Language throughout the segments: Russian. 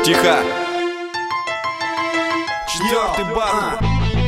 Тихо. Четвертый батл.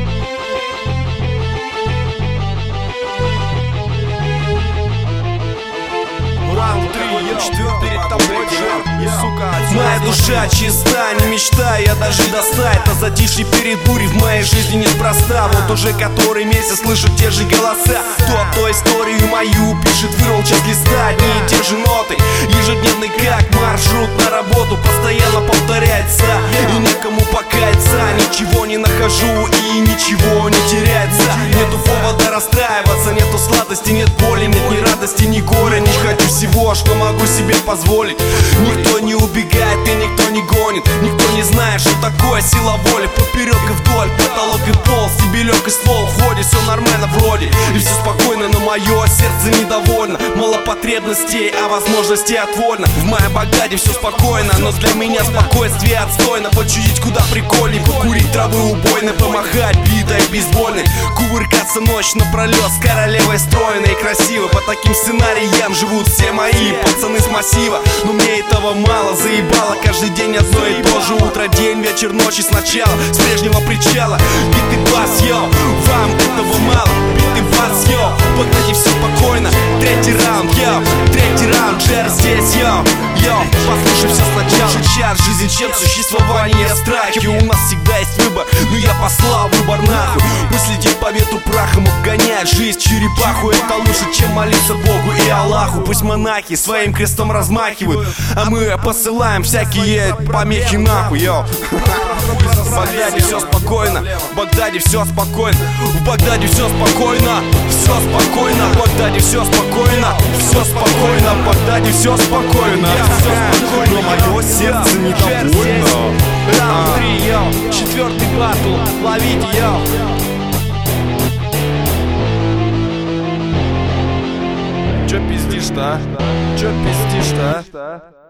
Перед тобой жир, сука. Моя душа чиста, не мечтай, я даже достать. А затишье перед бурей в моей жизни неспроста. Вот уже который месяц слышу те же голоса. Кто историю мою пишет, вырвал часть листа. Одни и те же ноты, ежедневный как маршрут на работу. Постоянно повторяется, и некому покаяться. Ничего не нахожу и ничего не теряется. Нету повода расстраиваться, нету сладости, нет боли, нет ни радости, ни горя. Не хочу всего, что могу себе позволить. Никто не убегает и никто не гонит. Никто не знает, что такое сила воли. Поперек и вдоль, потолок и пол, стебелек и ствол. В ходе все нормально вроде, и все спокойно, но мое сердце недовольно. Мало потребностей, а возможностей отвольно. В моем Багдаде все спокойно, но для меня спокойствие отстойно. Почудить куда прикольней, покурить травы убойной, помахать битой бейсбольной, кувыркаться ночь напролет с королевой стройной и красивой. По таким сценариям живут все мои пацаны с массива. Но мне этого мало, заебало каждый день одно и то же. Утро, день, вечер, ночи сначала, с прежнего причала. Битый бас, йоу, вам этого мало. Битый бас, йоу, в Багдаде все спокойно. Третий раунд, йоу, третий раунд, Джер здесь, йоу, йоу. Послушай все сначала. Час жизнь, чем существование страхи. У нас всегда есть выбор, но я послал выбор нахуй. Пусть летит по ветру прахом, обгоняет жизнь черепаху. Это лучше, чем молиться Богу и Аллаху. Пусть монахи своим крестом размахивают, а мы посылаем всякие помехи нахуй, йоу. В Багдаде все спокойно, в Багдаде все спокойно, в Багдаде все спокойно, все спокойно, в Багдаде все спокойно, все спокойно, в Багдаде все спокойно, но мое сердце недовольно. Раунд 3, йоу, четвертый батл, ловите, йоу. Чё пиздишь-то, а? Чё пиздишь-то, а?